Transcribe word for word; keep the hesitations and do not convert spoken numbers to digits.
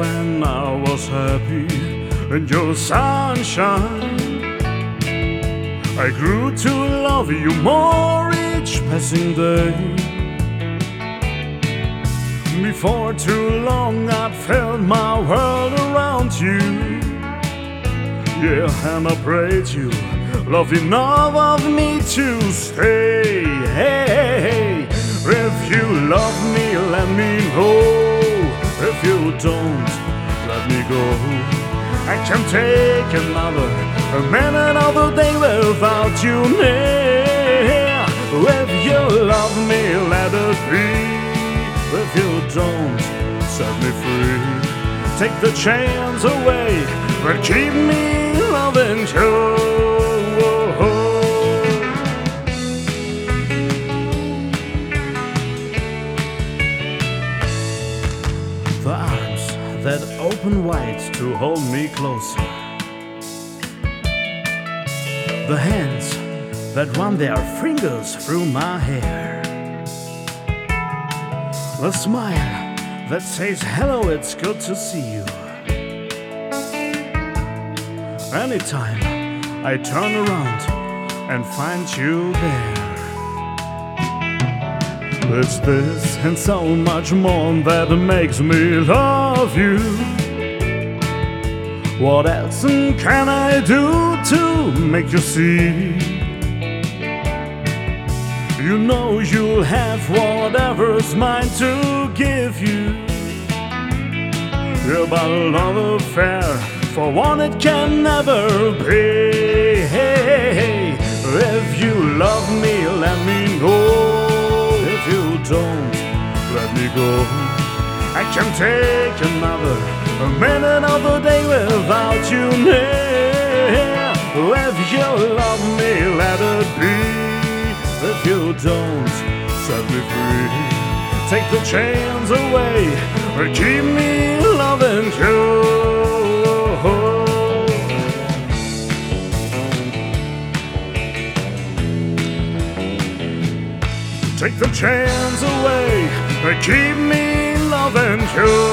when I was happy in your sunshine. I grew to love you more each passing day. Before too long I'd felt my world around you. Yeah, and I prayed you love enough of me to stay. Hey, hey, hey. If you love me, let me know. If you don't, let me go. I can't take another a minute of the day without you near. If you love me, let it be. If you don't, set me free. Take the chains away, but keep me loving you. The arms that open wide to hold me closer. The hands that run their fingers through my hair. The smile that says hello, it's good to see you. Anytime I turn around and find you there. It's this and so much more that makes me love you. What else can I do to make you see? You know you'll have whatever's mine to give you. Yeah, but love affair, for one it can never be. Hey, hey, hey. If you love me, let me know. If you don't, let me go. I can't take another a minute of the day without you near. If you love me, let it be. If you don't, set me free. Take the chains away, or keep me loving you. Take the chains away, or keep me loving you.